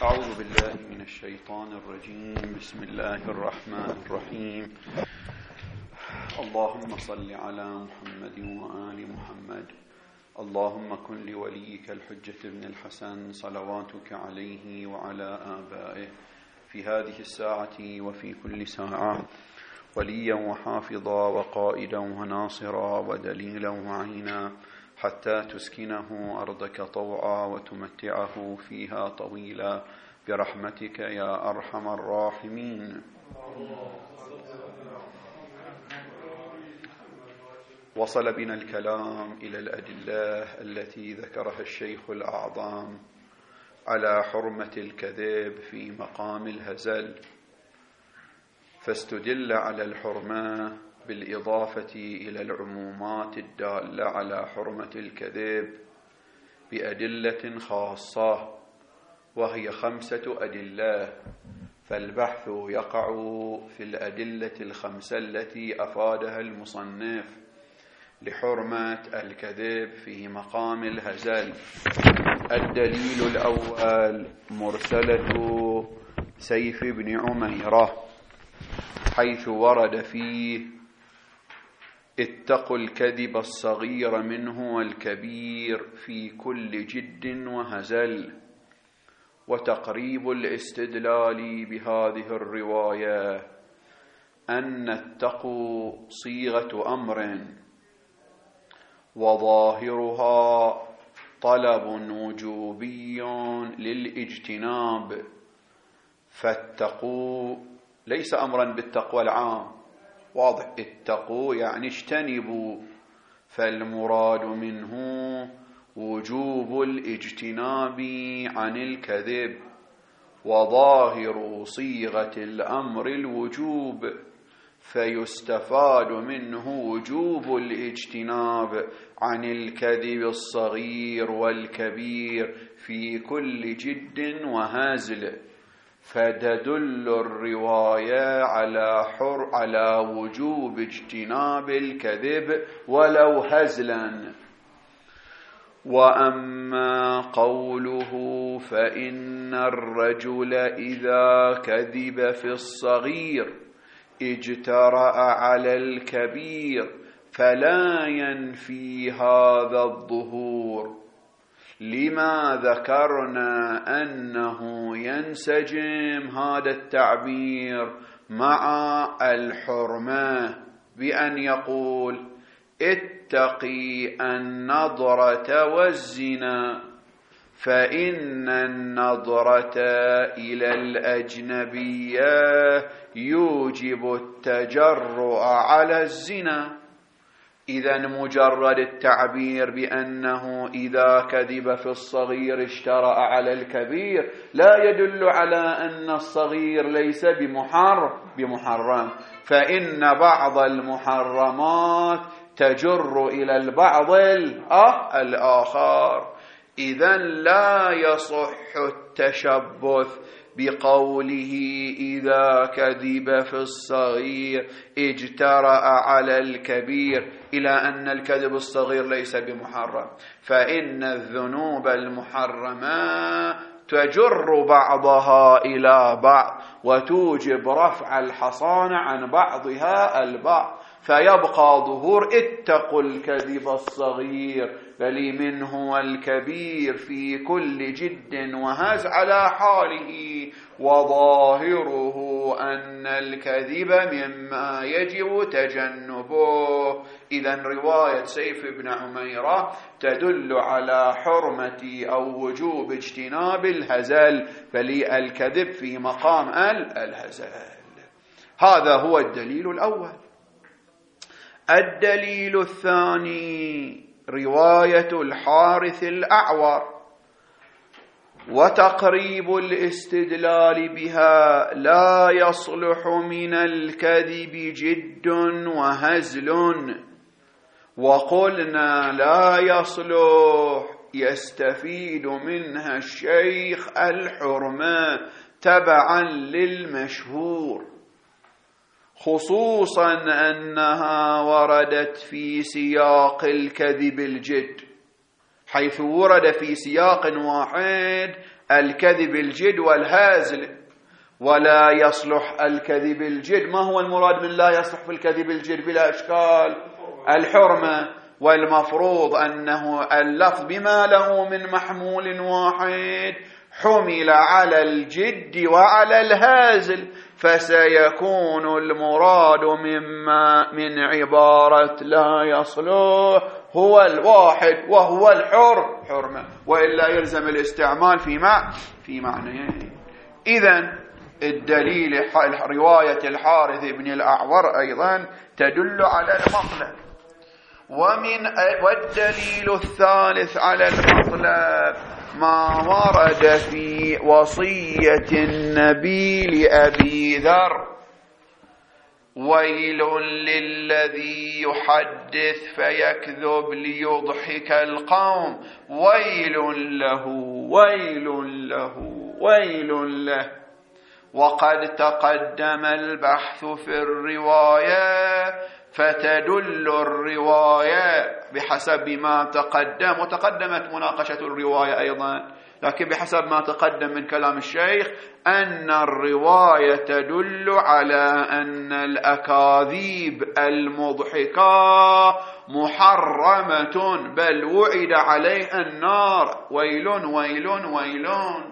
أعوذ بالله من الشيطان الرجيم. بسم الله الرحمن الرحيم. اللهم صل على محمد وآل محمد. اللهم كن لوليك الحجة بن الحسن صلواتك عليه وعلى آبائه في هذه الساعة وفي كل ساعة وليا وحافظا وقائدا وناصرا ودليلا وعينا، حتى تسكنه أرضك طوعا وتمتعه فيها طويلا برحمتك يا أرحم الراحمين. وصل بنا الكلام إلى الأدلة التي ذكرها الشيخ الأعظم على حرمة الكذب في مقام الهزل، فاستدل على الحرمة بالإضافة إلى العمومات الدالة على حرمة الكذب بأدلة خاصة، وهي 5 أدلة، فالبحث يقع في الأدلة 5 التي أفادها المصنف لحرمة الكذب في مقام الهزل. الدليل الأول مرسلة سيف بن عميرة، حيث ورد فيه: اتقوا الكذب الصغير منه والكبير في كل جد وهزل. وتقريب الاستدلال بهذه الرواية أن اتقوا صيغة أمر، وظاهرها طلب وجوبي للاجتناب، فاتقوا ليس أمرا بالتقوى العام، واضح، اتقوا يعني اجتنبوا، فالمراد منه وجوب الاجتناب عن الكذب، وظاهر صيغة الأمر الوجوب، فيستفاد منه وجوب الاجتناب عن الكذب الصغير والكبير في كل جد وهزل، فتدل الرواية على وجوب اجتناب الكذب ولو هزلا. وأما قوله فإن الرجل إذا كذب في الصغير اجترأ على الكبير فلا ينفي هذا الظهور، لما ذكرنا أنه ينسجم هذا التعبير مع الحرمة بأن يقول: اتقي النظرة والزنا، فإن النظرة إلى الأجنبية يوجب التجرؤ على الزنا. إذن مجرد التعبير بأنه إذا كذب في الصغير اشترأ على الكبير لا يدل على أن الصغير ليس بمحرم، فإن بعض المحرمات تجر إلى البعض الآخر. إذن لا يصح التشبث بقوله إذا كذب في الصغير اجترأ على الكبير إلى أن الكذب الصغير ليس بمحرم، فإن الذنوب المحرمة تجر بعضها إلى بعض وتوجب رفع الحصانة عن بعضها البعض، فيبقى ظهور اتقوا الكذب الصغير بل منه والكبير في كل جد وهز على حاله، وظاهره أن الكذب مما يجب تجنبه. إذن رواية سيف بن عميرة تدل على حرمة أو وجوب اجتناب الهزل، بل الكذب في مقام الهزل. هذا هو الدليل الأول. الدليل الثاني رواية الحارث الأعور، وتقريب الاستدلال بها لا يصلح من الكذب جد وهزل، وقلنا لا يصلح يستفيد منها الشيخ الحرمة تبعا للمشهور، خصوصا أنها وردت في سياق الكذب الجد، حيث ورد في سياق واحد الكذب الجد والهازل، ولا يصلح الكذب الجد. ما هو المراد من لا يصلح في الكذب الجد؟ بلا إشكال الحرمة، والمفروض أنه اللفظ بما له من محمول واحد حمل على الجد وعلى الهازل، فسيكون المراد من عبارة لا يصلح هو الواحد وهو حرمة، وإلا يلزم الاستعمال في معنيين. إذن الدليل رواية الحارث بن الأعور أيضا تدل على المطلب. والدليل الثالث على المطلب ما ورد في وصية النبي لأبي ذر: ويل للذي يحدث فيكذب ليضحك القوم، ويل له ويل له ويل له. وقد تقدم البحث في الرواية، فتدل الرواية بحسب ما تقدم، وتقدمت مناقشة الرواية أيضا، لكن بحسب ما تقدم من كلام الشيخ أن الرواية تدل على أن الأكاذيب المضحكة محرمة، بل وعد عليها النار. ويل ويل ويل.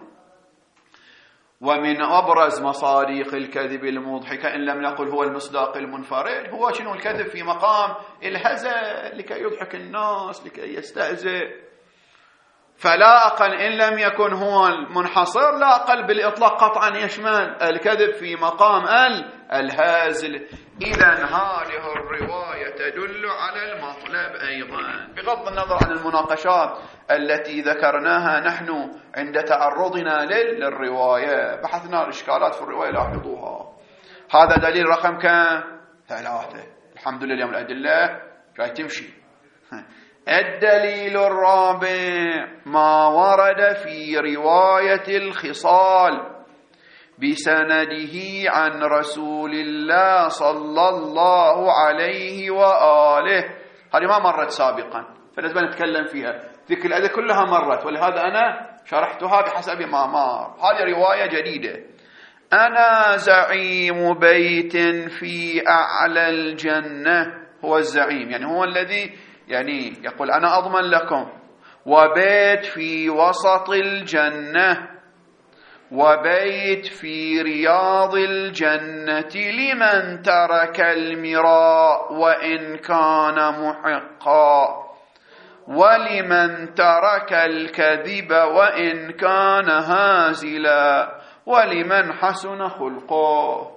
ومن أبرز مصادق الكذب المضحكة، إن لم نقل هو المصداق المنفرد، هو شنو؟ الكذب في مقام الهزل لكي يضحك الناس، لكي يستهزئ. فلا أقل إن لم يكن هو المنحصر، لا أقل بالإطلاق قطعا يشمل الكذب في مقام الهازل. إذن هذه الرواية تدل على المطلب أيضا، بغض النظر عن المناقشات التي ذكرناها نحن عند تعرضنا للرواية. بحثنا الإشكالات في الرواية لاحظوها. هذا دليل رقم كم؟ 3. الحمد لله من الأدلة جاي تمشي. الدليل الرابع ما ورد في رواية الخصال بسنده عن رسول الله صلى الله عليه وآله. هذه ما مرت سابقا، فلازم نتكلم فيها. ذيك الأدلة كلها مرت، ولهذا أنا شرحتها بحسب ما مر. هذه رواية جديدة: أنا زعيم بيت في أعلى الجنة. هو الزعيم، يعني هو الذي يعني يقول أنا أضمن لكم. وبيت في وسط الجنة، وبيت في رياض الجنة لمن ترك المراء وإن كان محقا، ولمن ترك الكذب وإن كان هازلا، ولمن حسن خلقه.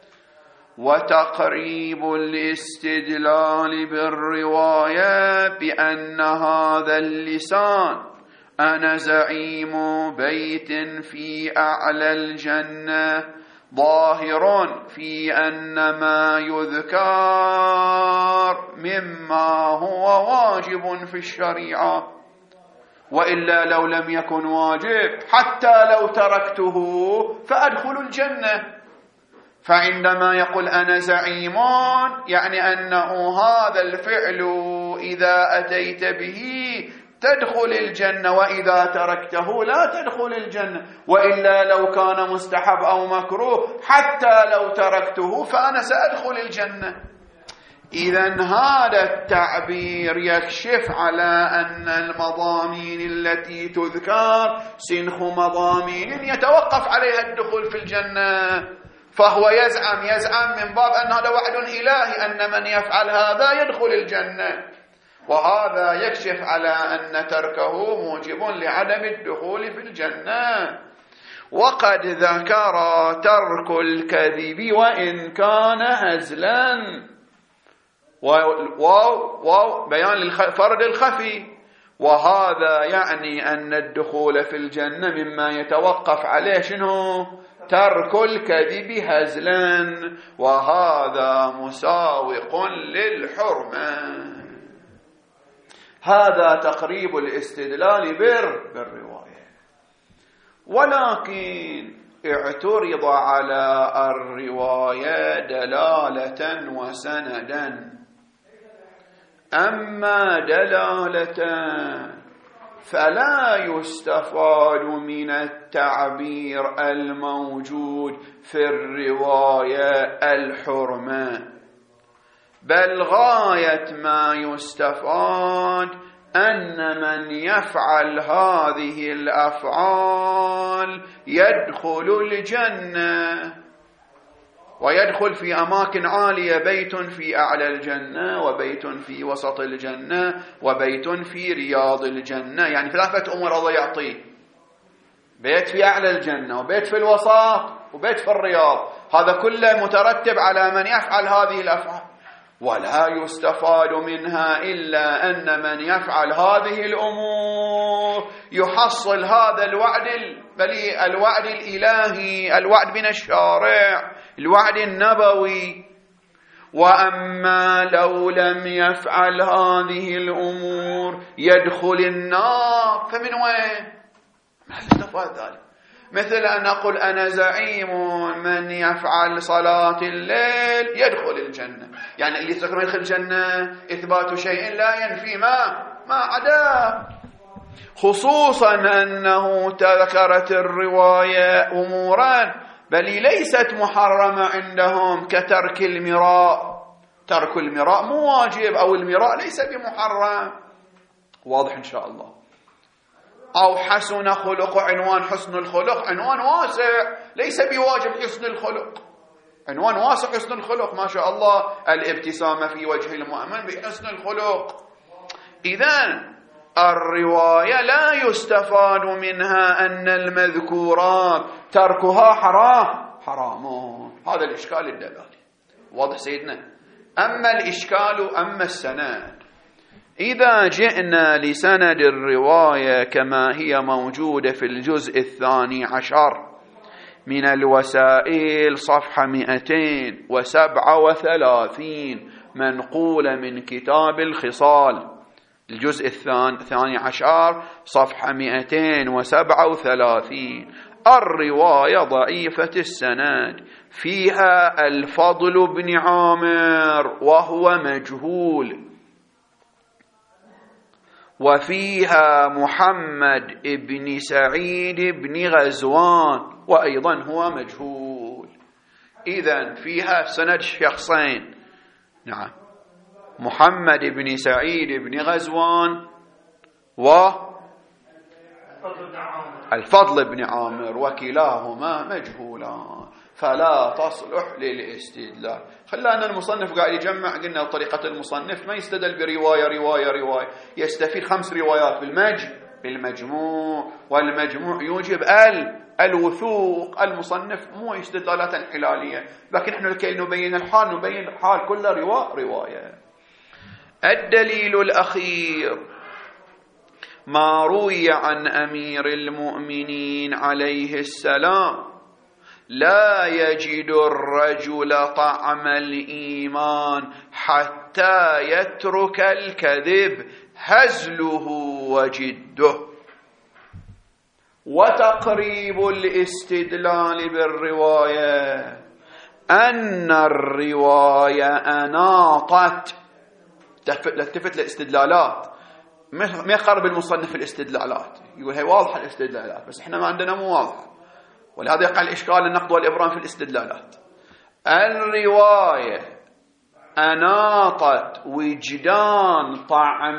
وتقريب الاستدلال بالرواية بأن هذا اللسان أنا زعيم بيت في أعلى الجنة ظاهر في أن ما يذكر مما هو واجب في الشريعة، وإلا لو لم يكن واجب حتى لو تركته فأدخل الجنة. فعندما يقول أنا زعيم يعني أنه هذا الفعل إذا أتيت به تدخل الجنة، وإذا تركته لا تدخل الجنة. وإلا لو كان مستحب أو مكروه حتى لو تركته فأنا سأدخل الجنة. إذن هذا التعبير يكشف على أن المضامين التي تذكر سنخ مضامين يتوقف عليها الدخول في الجنة. فهو يزعم من باب أن هذا وعد إلهي أن من يفعل هذا يدخل الجنة، وهذا يكشف على أن تركه موجب لعدم الدخول في الجنة. وقد ذكر ترك الكذب وإن كان هزلا، بيان للفرد الخفي، وهذا يعني أن الدخول في الجنة مما يتوقف عليه شنو؟ ترك الكذب هزلا، وهذا مساوق للحرمة. هذا تقريب الاستدلال بالرواية. ولكن اعترض على الرواية دلالة وسندا. أما دلالة فلا يستفاد من التعبير الموجود في الرواية الحرمة، بل غاية ما يستفاد أن من يفعل هذه الأفعال يدخل الجنة، ويدخل في أماكن عالية، بيت في أعلى الجنة، وبيت في وسط الجنة، وبيت في رياض الجنة. يعني 3 أمور الله يعطيه: بيت في أعلى الجنة، وبيت في الوسط، وبيت في الرياض. هذا كله مترتب على من يفعل هذه الأفعال. ولا يستفاد منها إلا أن من يفعل هذه الأمور يحصل هذا الوعد البليغ، الوعد الإلهي، الوعد من الشارع، الوعد النبوي. وأما لو لم يفعل هذه الأمور يدخل النار، فمن وين؟ ما يستفاد ذلك. مثل أن أقول أنا زعيم من يفعل صلاة الليل يدخل الجنة، يعني اللي يستقر يدخل الجنة إثبات شيء لا ينفي ما عداه، خصوصا أنه ذكرت الرواية أمورا بل ليست محرمة عندهم كترك المراء. ترك المراء مو واجب، أو المراء ليس بمحرم. واضح إن شاء الله. أو حسن خلق، عنوان حسن الخلق عنوان واسع، ليس بواجب حسن الخلق، عنوان واسع حسن الخلق، ما شاء الله، الابتسامة في وجه المؤمن بحسن الخلق. إذن الرواية لا يستفاد منها أن المذكورات تركها حرام. هذا الإشكال الدلالي. واضح سيدنا؟ أما الإشكال أما السند، إذا جئنا لسند الرواية كما هي موجودة في الجزء 12 من الوسائل صفحة 237 منقولة من كتاب الخصال، الجزء 12 صفحة 237. الرواية ضعيفة السند، فيها الفضل بن عامر وهو مجهول، وفيها محمد بن سعيد بن غزوان وأيضا هو مجهول. إذن فيها سند شخصين، نعم، محمد بن سعيد بن غزوان والفضل بن عامر، وكلاهما مجهولان، فلا تصلح للاستدلال. خلانا المصنف قاعد يجمع، قلنا طريقة المصنف ما يستدل برواية، يستفيد 5 روايات بالمجموع، والمجموع يوجب الوثوق. المصنف مو استدلالات انحلالية، لكن احنا لكي نبين الحال كل رواية. الدليل الأخير ما روي عن أمير المؤمنين عليه السلام: لا يجد الرجل طعم الإيمان حتى يترك الكذب هزله وجده. وتقريب الاستدلال بالرواية أن الرواية أناطت، التفت للاستدلالات، ما يقرب المصنف الاستدلالات، يقول هي واضحة الاستدلالات بس احنا ما عندنا مو واضحة، ولهذا يقع الإشكال النقد والإبرام في الاستدلالات. الرواية أناطت وجدان طعم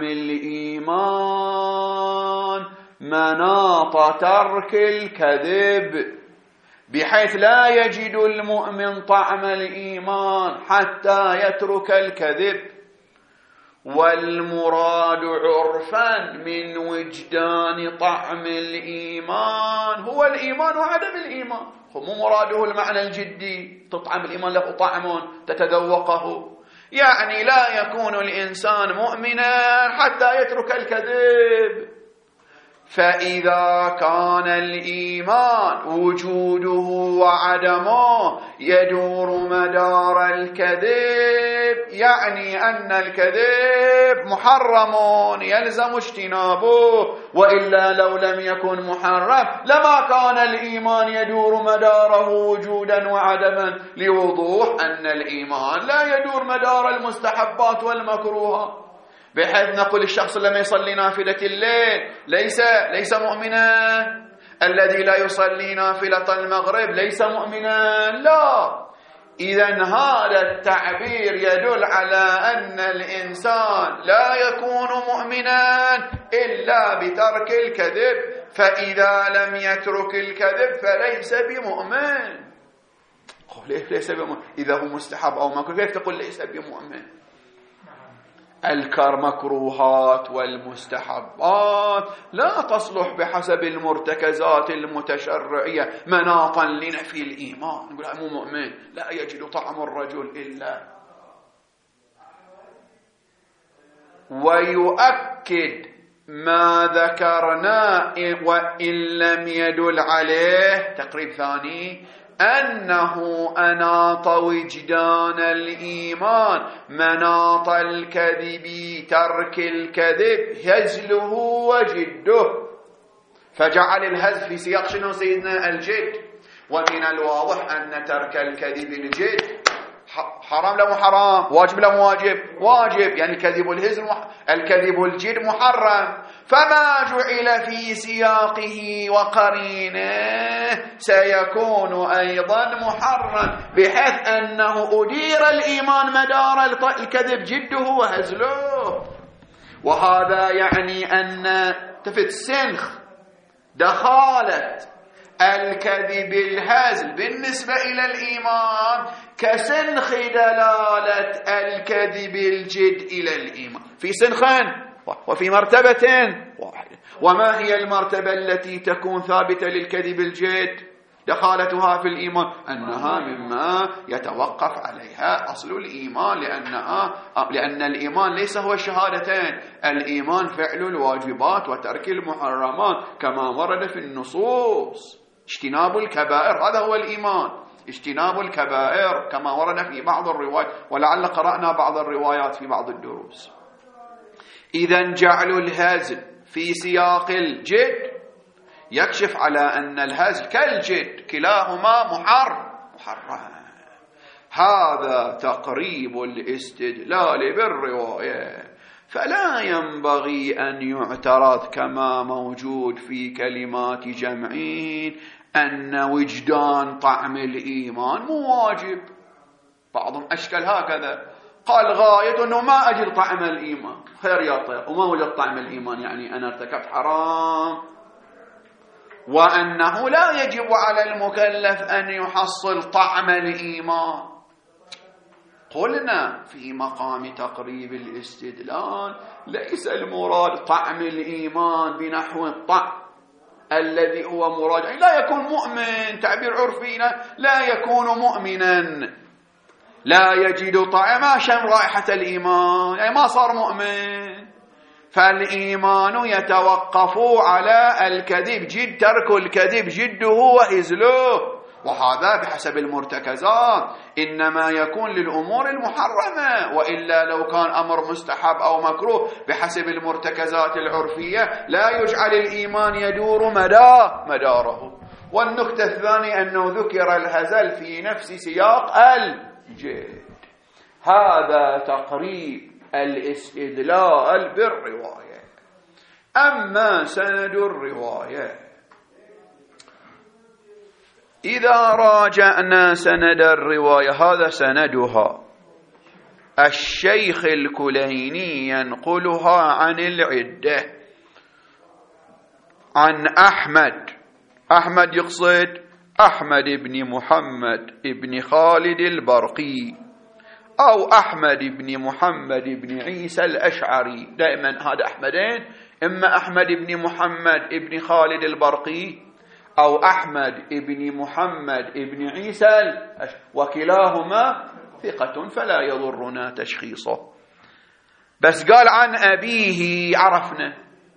الإيمان مناط ترك الكذب، بحيث لا يجد المؤمن طعم الإيمان حتى يترك الكذب. والمراد عرفا من وجدان طعم الإيمان هو الإيمان وعدم الإيمان، مو مراده المعنى الجدي تطعم الإيمان له طعم تتذوقه، يعني لا يكون الإنسان مؤمنا حتى يترك الكذب. فإذا كان الإيمان وجوده وعدمه يدور مدار الكذب، يعني أن الكذب محرم يلزم اجتنابه، وإلا لو لم يكن محرم لما كان الإيمان يدور مداره وجودا وعدما، لوضوح أن الإيمان لا يدور مدار المستحبات والمكروهات. بحيث نقول الشخص لما يصلي نافلة الليل ليس مؤمنا، الذي لا يصلي نافلة المغرب ليس مؤمنا، لا. إذن هذا التعبير يدل على أن الإنسان لا يكون مؤمنا إلا بترك الكذب، فإذا لم يترك الكذب فليس بمؤمن. ليس بمؤمن إذا هو مستحب أو مكروه، كيف تقول ليس بمؤمن؟ المكروهات والمستحبات لا تصلح بحسب المرتكزات المتشرعية مناطا لنفي الإيمان. نقول مو مؤمن، لا يجد طعم الرجل إلا. ويؤكد ما ذكرنا وإن لم يدل عليه تقريب ثاني، أنه أناط وجدان الإيمان مناط الكذب، ترك الكذب هزله وجده، فجعل الهزل في سياق شنو سيدنا؟ الجد. ومن الواضح أن ترك الكذب الجد حرام لا حرام، واجب لا واجب، واجب، يعني الكذب الجد محرم. فما جعل في سياقه وقرينه سيكون أيضا محرم، بحيث أنه أدير الإيمان مدار الكذب جده وهزله. وهذا يعني أن تفت سنخ دخالة الكذب الهزل بالنسبة إلى الإيمان كسنخ دلالة الكذب الجد إلى الإيمان، في سنخين وفي مرتبة واحدة. وما هي المرتبة التي تكون ثابتة للكذب الجد دخالتها في الإيمان؟ أنها مما يتوقف عليها أصل الإيمان، لأن الإيمان ليس هو الشهادتين، الإيمان فعل الواجبات وترك المحرمات كما ورد في النصوص. اجتناب الكبائر هذا هو الإيمان، اجتناب الكبائر كما ورد في بعض الروايات، ولعل قرأنا بعض الروايات في بعض الدروس. إذن جعل الهزل في سياق الجد يكشف على أن الهزل كالجد كلاهما محرم. هذا تقريب الاستدلال بالرواية، فلا ينبغي أن يعترض كما موجود في كلمات جمعين أن وجدان طعم الإيمان مو واجب. بعضهم أشكل هكذا، قال غاية أنه ما أجد طعم الإيمان، خير يا طيب، وما وجد طعم الإيمان يعني أنا ارتكبت حرام، وأنه لا يجب على المكلف أن يحصل طعم الإيمان. قلنا في مقام تقريب الاستدلال ليس المراد طعم الإيمان بنحو الطعم الذي هو مراد، لا يكون مؤمن، تعبير عرفي، لا يكون مؤمنا، لا يجد طعم شم رائحة الإيمان، يعني ما صار مؤمن. فالإيمان يتوقف على الكذب جد، ترك الكذب جده وهزله، وهذا بحسب المرتكزات إنما يكون للأمور المحرمة، وإلا لو كان أمر مستحب أو مكروه بحسب المرتكزات العرفية لا يجعل الإيمان يدور مداره. والنكتة الثانية أنه ذكر الهزل في نفس سياق الجد. هذا تقريب الاستدلال بالرواية. أما سند الرواية، إذا راجعنا سند الرواية، هذا سندها الشيخ الكليني ينقلها عن العدة عن أحمد يقصد أحمد بن محمد بن خالد البرقي أو أحمد بن محمد بن عيسى الأشعري. دائما هذا أحمدين، إما أحمد بن محمد بن خالد البرقي أو أحمد بن محمد بن عيسى، وكلاهما ثقة فلا يضرنا تشخيصه. بس قال عن أبيه عرفنا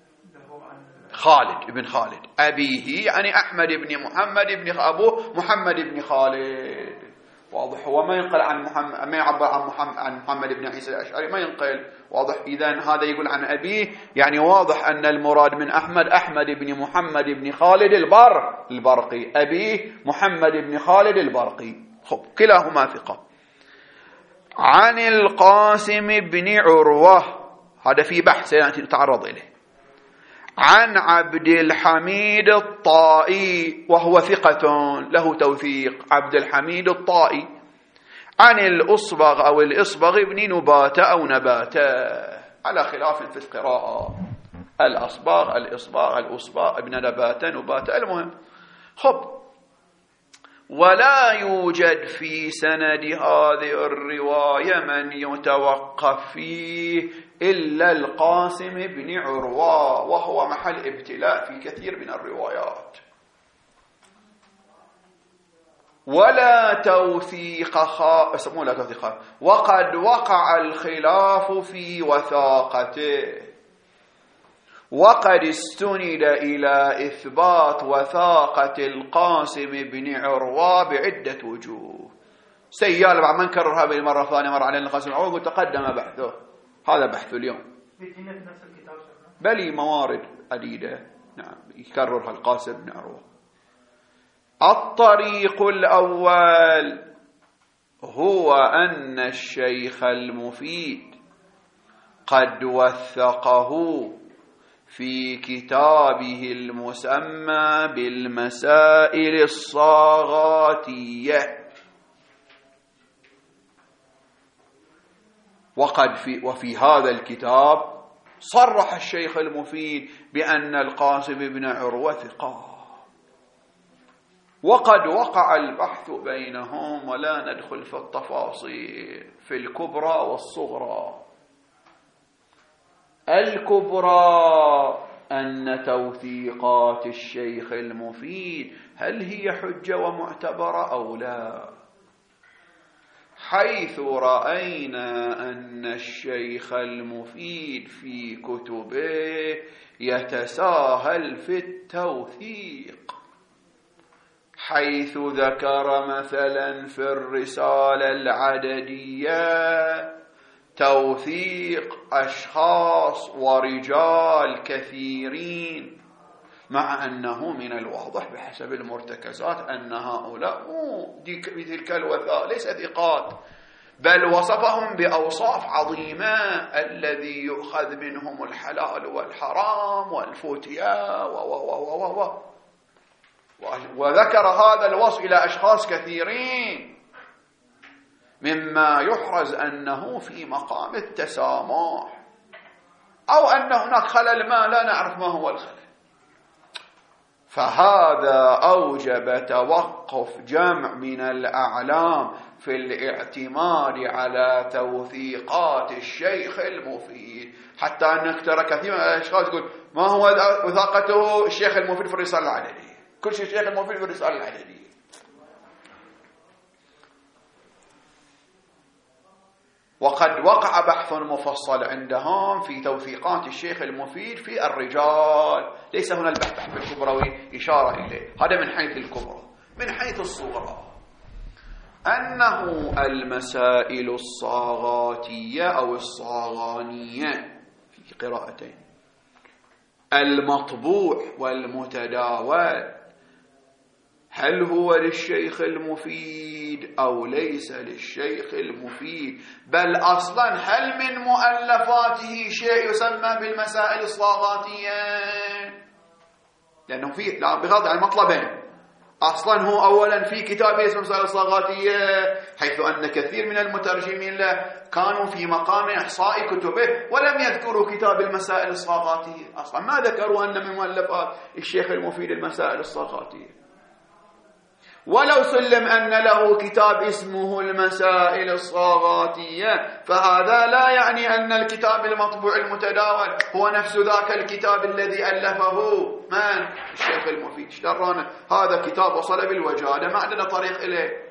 خالد بن خالد، أبيه يعني أحمد بن محمد بن أبوه محمد بن خالد، واضح. هو ما ينقل عن محمد، ما يعبر عن محمد بن عيسى الأشعري، ما ينقل، واضح. إذن هذا يقول عن أبيه، يعني واضح أن المراد من أحمد بن محمد بن خالد البرقي، أبيه محمد بن خالد البرقي. خب كلاهما ثقة. عن القاسم بن عروة، هذا في بحث سيأتي نتعرض إليه. عن عبد الحميد الطائي وهو ثقة له توثيق، عبد الحميد الطائي، عن الأصبغ أو الإصبغ بن نباتة أو نباتة، على خلاف في القراءة، الأصباغ الإصباغ الأصباغ ابن نباتة نباتة، المهم. خب، ولا يوجد في سند هذه الرواية من يتوقف فيه إلا القاسم بن عروة، وهو محل ابتلاء في كثير من الروايات. ولا توثيق وقد وقع الخلاف في وثاقته، وقد استند إلى إثبات وثاقة القاسم بن عروة بعدة وجوه. سيال بعد ما نكررها بالمرة الثانية، مرة على القاسم بن عروة وتقدم بحثه، هذا بحث اليوم، بل موارد عديدة نعم يكررها القاسم بن عروة. الطريق الأول هو أن الشيخ المفيد قد وثقه في كتابه المسمى بالمسائل الصاغاتية، وفي هذا الكتاب صرح الشيخ المفيد بأن القاسم بن عروة ثقة، وقد وقع البحث بينهم، ولا ندخل في التفاصيل، في الكبرى والصغرى. الكبرى أن توثيقات الشيخ المفيد هل هي حجة ومعتبرة أو لا، حيث رأينا أن الشيخ المفيد في كتبه يتساهل في التوثيق، حيث ذكر مثلا في الرسالة العددية توثيق أشخاص ورجال كثيرين، مع أنه من الواضح بحسب المرتكزات أن هؤلاء بتلك الوثائق ليس ثقات، بل وصفهم بأوصاف عظيمة، الذي يؤخذ منهم الحلال والحرام والفتيا وذكر هذا الوصف إلى أشخاص كثيرين، مما يحرز أنه في مقام التسامح، أو أن هناك خلل ما لا نعرف ما هو الخلل. فهذا أوجب توقف جمع من الأعلام في الاعتماد على توثيقات الشيخ المفيد، حتى أنك ترى كثير من الأشخاص يقول ما هو وثاقته الشيخ المفيد في الرسالة العددية، كل شيء الشيخ المفيد في الرسالة العددية. وقد وقع بحث مفصل عندهم في توثيقات الشيخ المفيد في الرجال، ليس هنا البحث في الكبرى إشارة إليه، هذا من حيث الكبرى. من حيث الصغرى أنه المسائل الصاغاتية أو الصاغانية في قراءتين، المطبوع والمتداول، هل هو للشيخ المفيد أو ليس للشيخ المفيد؟ بل أصلا هل من مؤلفاته شيء يسمى بالمسائل الصاغاتية؟ لأنه فيه بغض عن مطلبين، أصلا هو أولا في كتابه اسمه المسائل الصاغاتية، حيث أن كثير من المترجمين له كانوا في مقام إحصاء كتبه ولم يذكروا كتاب المسائل الصاغاتية، أصلا ما ذكروا أن من مؤلفات الشيخ المفيد المسائل الصاغاتية. ولو سلم أن له كتاب اسمه المسائل الصاغاتية، فهذا لا يعني أن الكتاب المطبوع المتداول هو نفس ذاك الكتاب الذي ألفه من؟ الشيخ المفيد. اشترانا هذا كتاب وصل بالوجادة، ما عندنا طريق إليه.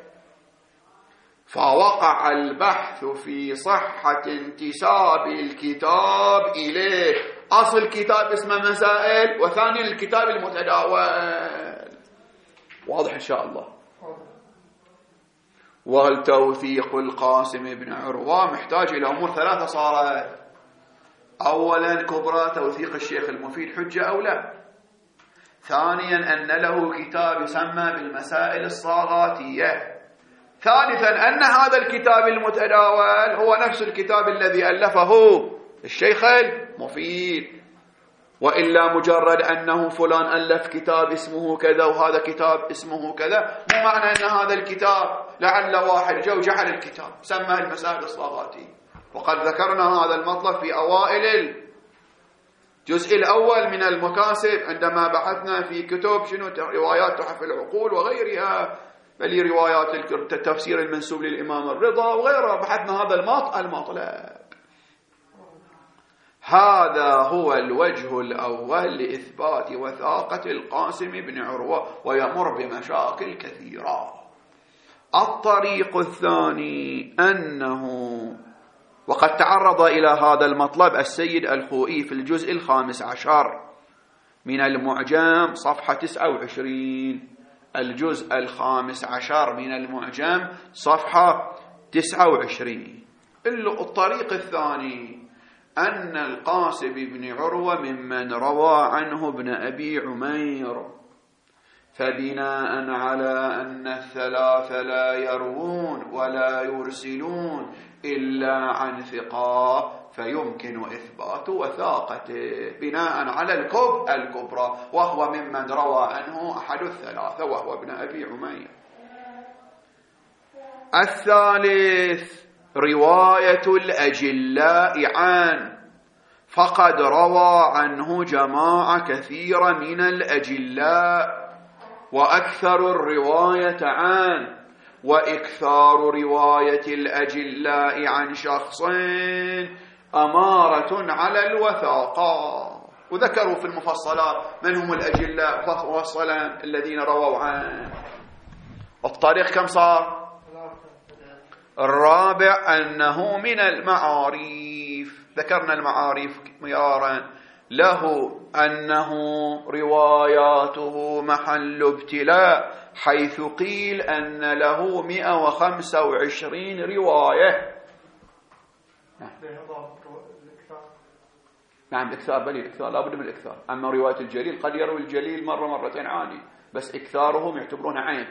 فوقع البحث في صحة انتساب الكتاب إليه، أصل كتاب اسمه مسائل، وثاني الكتاب المتداول. واضح إن شاء الله. والتوثيق القاسم بن عروة محتاج إلى أمور ثلاثة صارت. أولا كبرى توثيق الشيخ المفيد حجة أو لا. ثانيا أن له كتاب يسمى بالمسائل الصاغاتية. ثالثا أن هذا الكتاب المتداول هو نفس الكتاب الذي ألفه الشيخ المفيد. وإلا مجرد أنه فلان ألف كتاب اسمه كذا وهذا كتاب اسمه كذا، مو معنى أن هذا الكتاب لعل واحد جو جعل الكتاب سماه المسائل الصاغاتي. وقد ذكرنا هذا المطلب في أوائل الجزء الأول من المكاسب عندما بحثنا في كتب شنو روايات تحف العقول وغيرها، بل روايات التفسير المنسوب للإمام الرضا وغيرها، بحثنا هذا المطلب. هذا هو الوجه الأول لإثبات وثاقة القاسم بن عروة، ويمر بمشاكل كثيرة. الطريق الثاني أنه وقد تعرض إلى هذا المطلب السيد الخوئي في الجزء 15 من المعجم صفحة 29. الجزء 15 من المعجم صفحة 29. الطريق الثاني أن القاسم بن عروة ممن روى عنه ابن أبي عمير، فبناء على أن الثلاثة لا يروون ولا يرسلون إلا عن ثقة فيمكن إثبات وثاقته بناء على الكبرى، وهو ممن روى عنه أحد الثلاثة وهو ابن أبي عمير. الثالث رواية الأجلاء عنه، فقد روى عنه جماعة كثيرة من الأجلاء، وأكثر الرواية عنه، وإكثار رواية الأجلاء عن شخصين أمارة على الوثاقة. وذكروا في المفصلات من هم الأجلاء مفصلا الذين رووا عنه. الطريق كم صار؟ الرابع أنه من المعاريف، ذكرنا المعاريف مرارا له، أنه رواياته محل ابتلاء، حيث قيل أن له 125 رواية. نعم الإكثار، بل الإكثار لابد من الإكثار. أما رواية الجليل قد يروي الجليل مرة مرتين عادي، بس إكثارهم يعتبرونه عيب.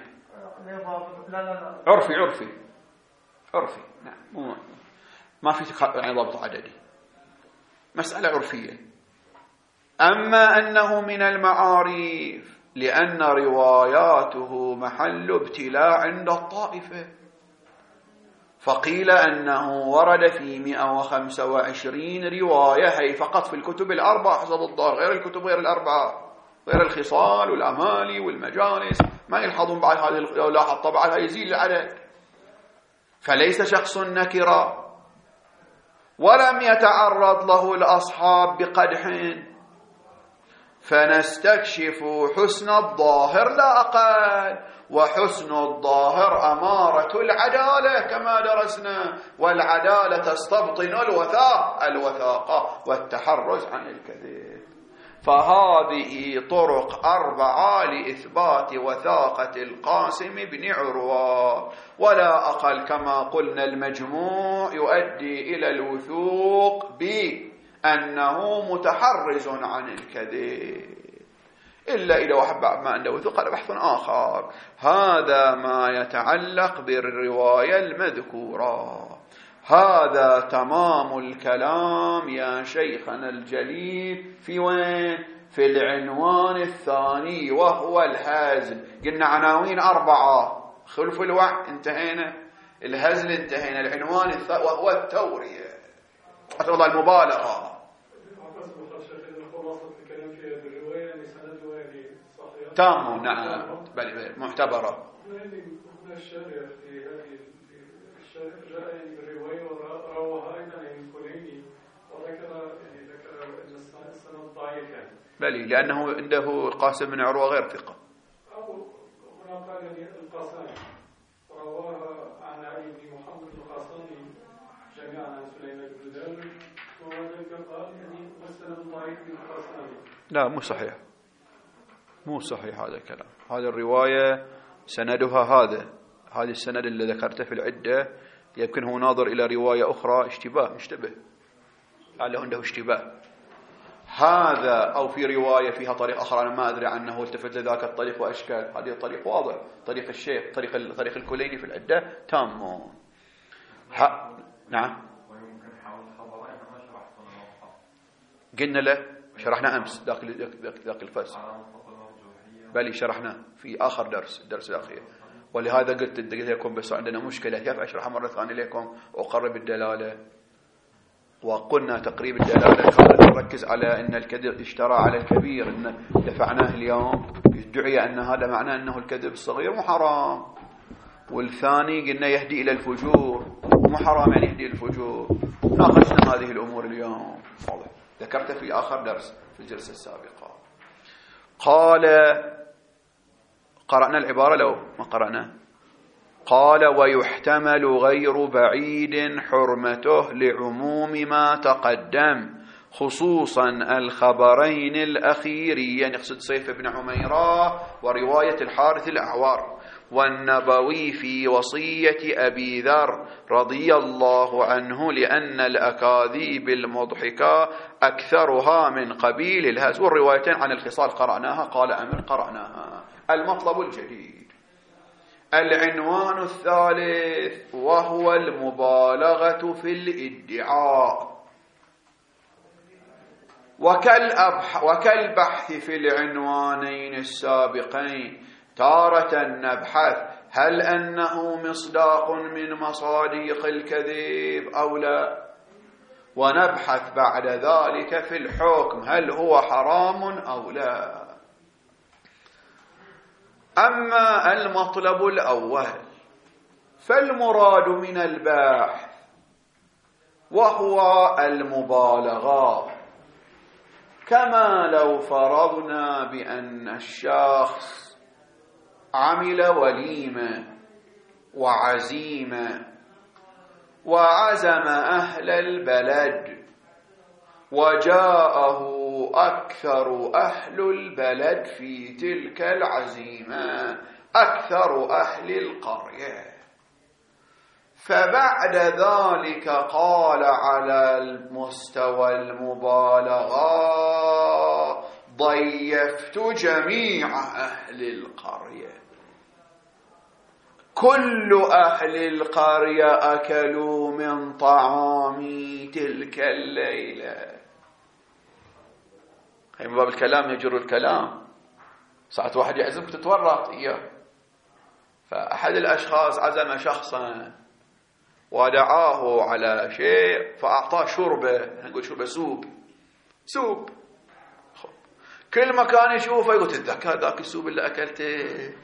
عرفي نعم، ما في ضابط عددي، مسألة عرفية. أما أنه من المعاريف لأن رواياته محل ابتلاء عند الطائفة، فقيل أنه ورد في 125 رواية، هي فقط في الكتب الأربعة حسب الظاهر، غير الكتب غير الأربعة، غير الخصال والأمالي والمجالس، ما يلحظون بعد هذه لاحظ طبعا يزيد العدد. فليس شخص نكرا، ولم يتعرض له الأصحاب بقدح، فنستكشف حسن الظاهر لا أقل، وحسن الظاهر أمارة العدالة كما درسنا، والعدالة تستبطن الوثاقة والتحرز عن الكذب. فهذه طرق 4 لإثبات وثاقة القاسم بن عروة، ولا أقل كما قلنا المجموع يؤدي إلى الوثوق بأنه متحرز عن الكذب، إلا إذا واحد ما عنده وثوق هذا بحث آخر. هذا ما يتعلق بالرواية المذكورة. هذا تمام الكلام يا شيخنا الجليل في وين؟ في العنوان الثاني وهو الهزل. قلنا عناوين 4: خلف الوعي انتهينا، الهزل انتهينا، العنوان وهو التورية، والله المبالغة. تام نعم، بل معتبرة. بلي لأنه عنده قاسم بن عروة غير ثقة. هنا قال القاسمي رواه عن علي بن محمد القاسمي جميعا عن سليمان بن داود، وذلك قال مسند ضعيف من القاسمي. لا مو صحيح هذا الكلام. هذه الرواية سندها هذه السند اللي ذكرته في العدة، يمكن هو ناظر إلى رواية أخرى مشتبه لعله عنده اشتباه. هذا أو في رواية فيها طريق آخر أنا ما أدري عنه، التفت لذاك الطريق وأشكال. هذه الطريق واضح، طريق الشيخ، طريق الكليني في العدة تام. نعم قلنا له شرحنا أمس ذاك الفصل، بل شرحنا في آخر الدرس الأخير. ولهذا قلت لكم بس عندنا مشكلة، كيف أشرحها مرة ثانية لكم وأقرب الدلالة. وقلنا تقريب الدلالة كان نركز على أن الكذب اشترى على الكبير، إن دفعناه اليوم يدعي أن هذا معناه أنه الكذب الصغير مو حرام، والثاني قلنا يهدي إلى الفجور، مو حرام يعني يهدي الفجور. ناقشنا هذه الأمور اليوم، واضح، ذكرت في آخر درس في الجلسة السابقة. قال، قرأنا العبارة لو ما قرأنا؟ قال ويحتمل غير بعيد حرمته لعموم ما تقدم، خصوصا الخبرين الأخيرين، يقصد سيف بن عميرة ورواية الحارث الأعور، والنبوي في وصية أبي ذر رضي الله عنه، لأن الأكاذيب المضحكة أكثرها من قبيل الهزل. والروايتين عن الخصال قرأناها، قال أمر قرأناها. المطلب الجديد العنوان الثالث، وهو المبالغة في الادعاء. وكالبحث في العنوانين السابقين، تارة نبحث هل أنه مصداق من مصادق الكذب أو لا، ونبحث بعد ذلك في الحكم هل هو حرام أو لا. أما المطلب الأول فالمراد من البحث وهو المبالغة، كما لو فرضنا بأن الشخص عمل وليمة وعزيمة وعزم أهل البلد، وجاءه أكثر أهل البلد في تلك العزيمة، أكثر أهل القرية، فبعد ذلك قال على المستوى المبالغة ضيفت جميع أهل القرية، كل أهل القرية أكلوا من طعامي تلك الليلة. من باب الكلام يجر الكلام، ساعة واحد يعزمك تتورط إياه. فأحد الأشخاص عزم شخصا ودعاه على شيء فأعطاه شربة، نقول شربة سوب. كل مكان يشوفه يقول تتذكر ذاك السوب اللي أكلته،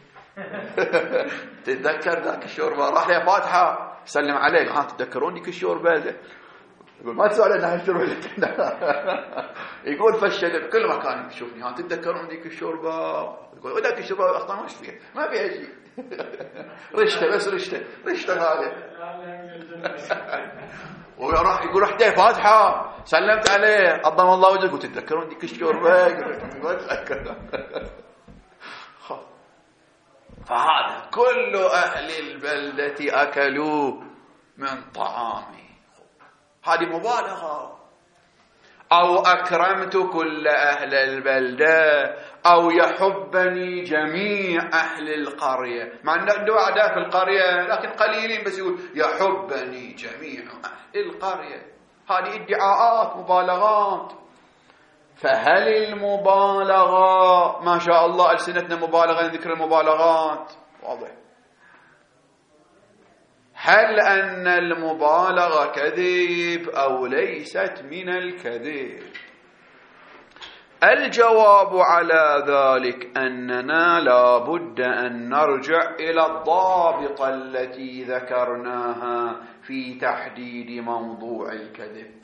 تتذكر ذاك الشوربة، راح لي فاتحة سلم عليه، تتذكرون ديك الشوربة؟ يقول ما تسأل عن الشوربة. يقول فالشيء بكل مكان يشوفني، تتذكرون ديك الشوربة؟ يقول ذاك الشوربة أخطأ مش فيها، ما فيها شيء، رشته بس رشته هذا. وراح يقول رحت فاتحة سلمت عليه قدم الله وجهك، وتتذكرون ديك الشوربة؟ ما تذكر. فهذا كل أهل البلدة أكلوا من طعامي، هذه مبالغة. أو أكرمت كل أهل البلدة، أو يحبني جميع أهل القرية، مع أن عنده أعداء في القرية لكن قليلين، بس يقول يحبني جميع أهل القرية. هذه ادعاءات مبالغات. فهل المبالغة، ما شاء الله ألسنتنا مبالغة ذكر المبالغات، واضح. هل أن المبالغة كذب أو ليست من الكذب؟ الجواب على ذلك أننا لا بد أن نرجع إلى الضابط التي ذكرناها في تحديد موضوع الكذب.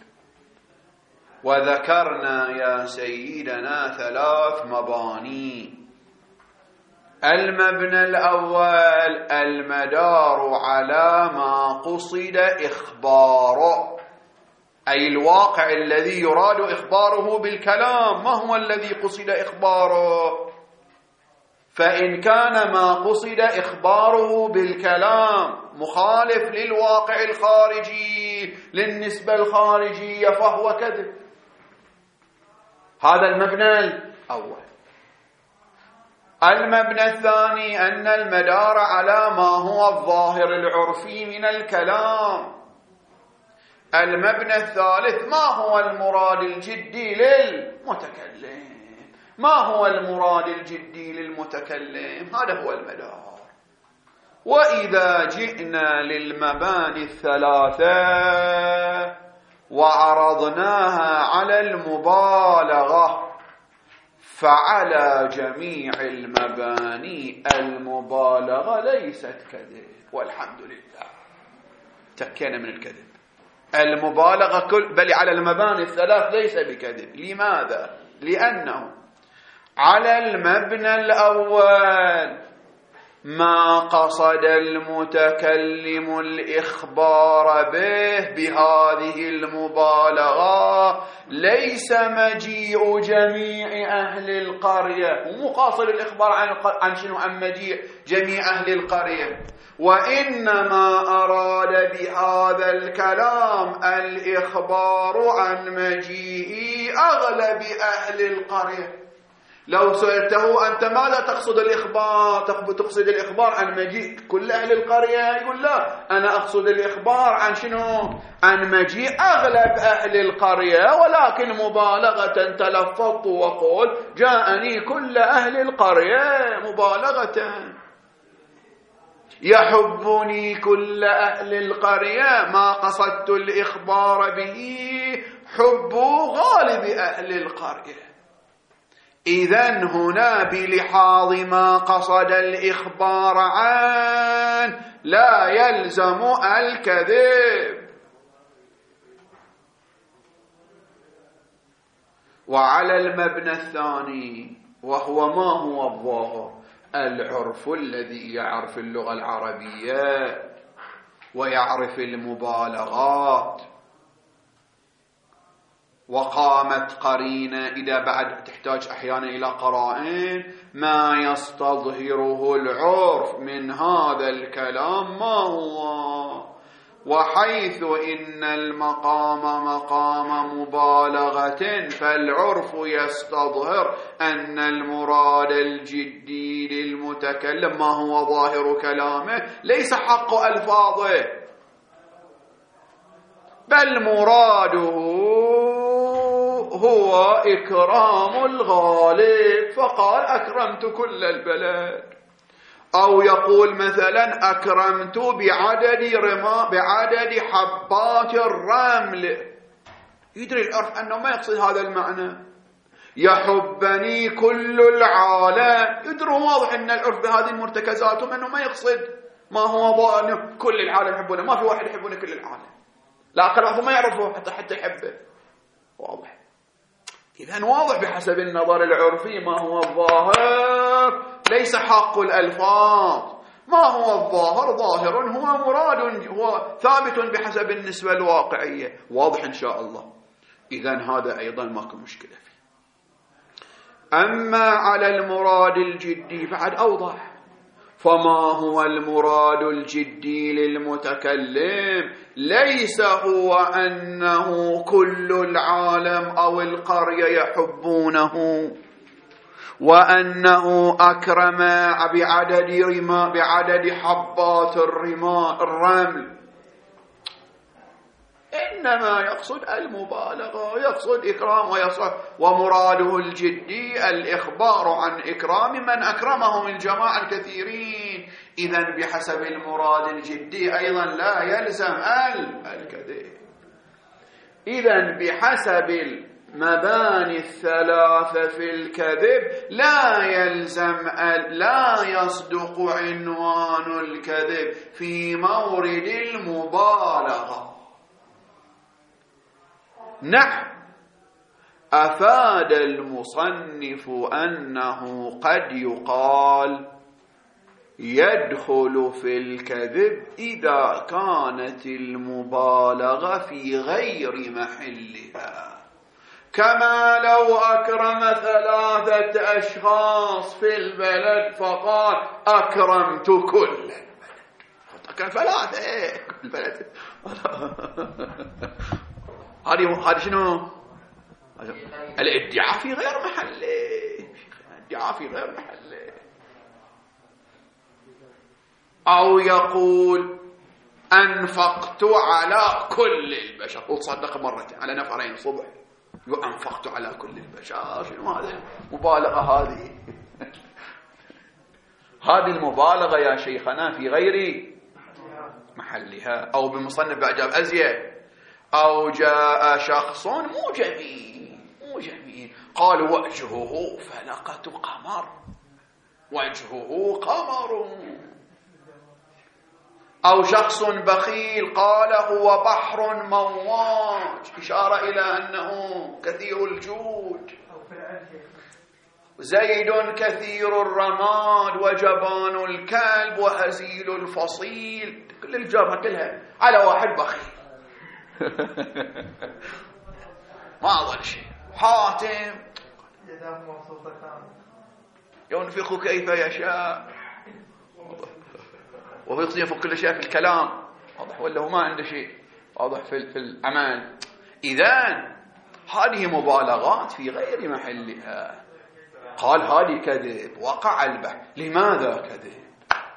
وذكرنا يا سيدنا 3 مباني. المبنى الأول المدار على ما قصد إخباره، أي الواقع الذي يراد إخباره بالكلام، ما هو الذي قصد إخباره؟ فإن كان ما قصد إخباره بالكلام مخالف للواقع الخارجي للنسبة الخارجية فهو كذب. هذا المبنى الأول. المبنى الثاني أن المدار على ما هو الظاهر العرفي من الكلام، المبنى الثالث: ما هو المراد الجدي للمتكلم؟ ما هو المراد الجدي للمتكلم؟ هذا هو المدار. وإذا جئنا للمباني الثلاثة وعرضناها على المبالغة، فعلى جميع المباني المبالغة ليست كذب، والحمد لله تكينا من الكذب. المبالغة بل على المباني الثلاث ليس بكذب. لماذا؟ لأنه على المبنى الأول ما قصد المتكلم الإخبار به بهذه المبالغة ليس مجيء جميع أهل القرية، ومو قاصد الإخبار عن شنو؟ عن مجيء جميع أهل القرية، وإنما أراد بهذا الكلام الإخبار عن مجيء أغلب أهل القرية. لو سألته أنت ماذا تقصد الإخبار؟ تقصد الإخبار عن مجيء كل أهل القرية؟ يقول لا، أنا أقصد الإخبار عن شنو؟ عن مجيء أغلب أهل القرية، ولكن مبالغة تلفظت وقول جاءني كل أهل القرية مبالغة. يحبني كل أهل القرية ما قصدت الإخبار به حب غالب أهل القرية. إذن هنا بلحاظ ما قصد الإخبار عن لا يلزم الكذب. وعلى المبنى الثاني وهو ما هو الظاهر؟ العرف الذي يعرف اللغة العربية ويعرف المبالغات، وقامت قرينة إذا بعد تحتاج أحيانا إلى قرائن ما يستظهره العرف من هذا الكلام ما هو، وحيث إن المقام مقام مبالغة فالعرف يستظهر أن المراد الجدي للمتكلم ما هو ظاهر كلامه ليس حق ألفاظه، بل مراده هو إكرام الغالب، فقال أكرمت كل البلد. أو يقول مثلا أكرمت بعدد حبات الرمل، يدري العرف أنه ما يقصد هذا المعنى. يحبني كل العالم، يدري واضح أن العرف بهذه المرتكزات أنه ما يقصد ما هو ظاهر كل العالم يحبونه، ما في واحد يحبونه كل العالم، لا أقل ما يعرفه حتى يحبه. واضح. إذن واضح بحسب النظر العرفي ما هو الظاهر ليس حق الألفاظ، ما هو الظاهر ظاهر هو مراد، هو ثابت بحسب النسبة الواقعية. واضح إن شاء الله. إذن هذا أيضا ماكو مشكلة فيه. أما على المراد الجدي بعد أوضح. فما هو المراد الجدي للمتكلم؟ ليس هو أنه كل العالم أو القرية يحبونه، وأنه أكرم بعدد حبات الرمل، إنما يقصد المبالغة، يقصد إكرام، ومراده الجدي الإخبار عن إكرام من أكرمه من جماعة الكثيرين. إذن بحسب المراد الجدي أيضا لا يلزم الكذب. إذن بحسب المباني الثلاثة في الكذب لا يصدق عنوان الكذب في مورد المبالغة. نعم، أفاد المصنف أنه قد يقال يدخل في الكذب إذا كانت المبالغة في غير محلها، كما لو أكرم 3 أشخاص في البلد فقال أكرمت كل البلد، كان 3 كل البلد. هذه شنو؟ الادعاء في غير محله، الادعاء في غير محله. أو يقول أنفقت على كل البشر، وتصدق مرتين على نفرين صبح، أنفقت على كل البشر. شنو هذا المبالغة هذه؟ هذه المبالغة يا شيخنا في غير محلها. أو بمصنف بأعجاب أزيد، أو جاء شخص مو جميل قال وجهه فلقة قمر، وجهه قمر. أو شخص بخيل قال هو بحر مواج، إشارة إلى أنه كثير الجود. زيد كثير الرماد وجبان الكلب وهزيل الفصيل، كل الجابة كلها على واحد بخيل. ما أظل شيء. حاتم ينفخ كيف يشاء وهو ينفخ كل شيء في الكلام، واضح ولا هو ما عنده شيء واضح في العمل. إذن هذه مبالغات في غير محلها. قال هذه كذب، وقع البحث. لماذا كذب؟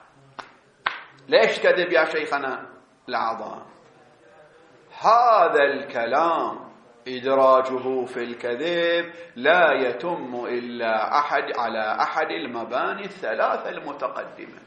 ليش كذب يا شيخنا الأعظم؟ هذا الكلام إدراجه في الكذب لا يتم إلا على أحد المباني الثلاثة المتقدمة.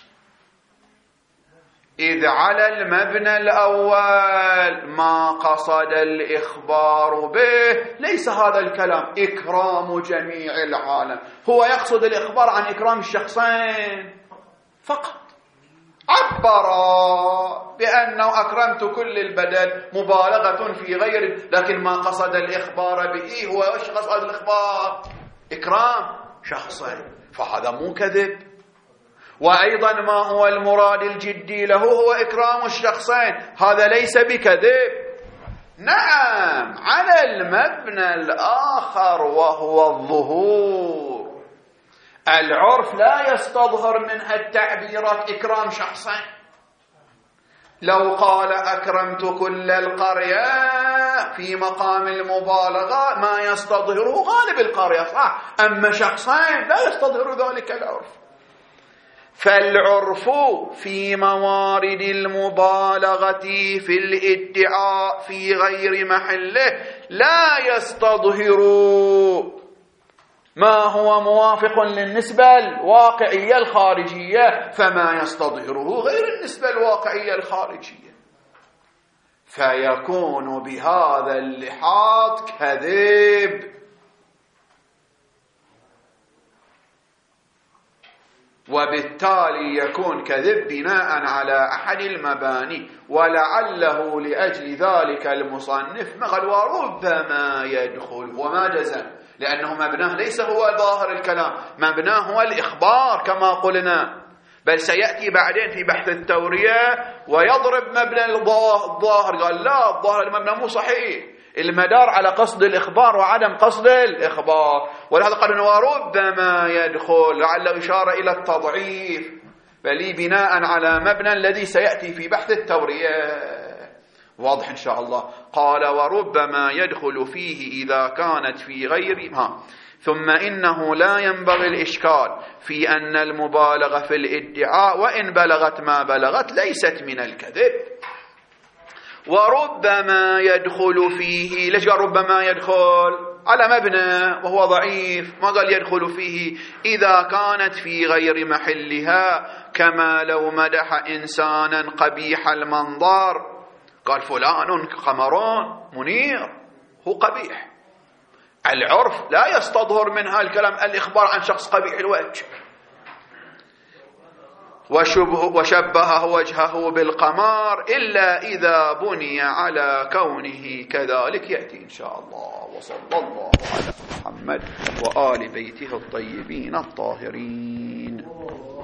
إذ على المبنى الأول ما قصد الإخبار به، ليس هذا الكلام إكرام جميع العالم، هو يقصد الإخبار عن إكرام الشخصين فقط. عبر بأنه أكرمت كل البدن، مبالغة في غيره، لكن ما قصد الإخبار به هو إيش قصد الإخبار؟ إكرام شخصين، فهذا مو كذب. وأيضا ما هو المراد الجدي له هو إكرام الشخصين، هذا ليس بكذب. نعم على المبنى الآخر وهو الظهور، العرف لا يستظهر منها التعبيرات إكرام شخصين. لو قال أكرمت كل القرية في مقام المبالغة ما يستظهره غالب القرية، صح، أما شخصين لا يستظهر ذلك العرف. فالعرف في موارد المبالغة في الادعاء في غير محله لا يستظهر ما هو موافق للنسبة الواقعية الخارجية، فما يستظهره غير النسبة الواقعية الخارجية، فيكون بهذا اللحاظ كذب. وبالتالي يكون كذب بناء على أحد المباني، ولعله لأجل ذلك المصنف قال وربما يدخل، وما جزم، لأنه مبناه ليس هو ظاهر الكلام، مبناه هو الإخبار كما قلنا، بل سيأتي بعدين في بحث التورية ويضرب مبنى الظاهر، قال لا، الظاهر المبنى مو صحيح، المدار على قصد الإخبار وعدم قصد الإخبار، ولهذا قال وربما يدخل، لعله إشارة إلى التضعيف، بل بناء على مبنى الذي سيأتي في بحث التورية. واضح إن شاء الله. قال وربما يدخل فيه إذا كانت في غير ثم إنه لا ينبغي الإشكال في أن المبالغة في الادعاء وإن بلغت ما بلغت ليست من الكذب. وربما يدخل فيه، ليش قال ربما يدخل؟ على مبنى وهو ضعيف، ما قال يدخل فيه إذا كانت في غير محلها، كما لو مدح إنسانا قبيح المنظر، قال فلان قمر منير، هو قبيح، العرف لا يستظهر منها الكلام الإخبار عن شخص قبيح الوجه. وشبهه وجهه بالقمر إلا إذا بني على كونه كذلك، يأتي إن شاء الله. وصلى الله على محمد وآل بيته الطيبين الطاهرين.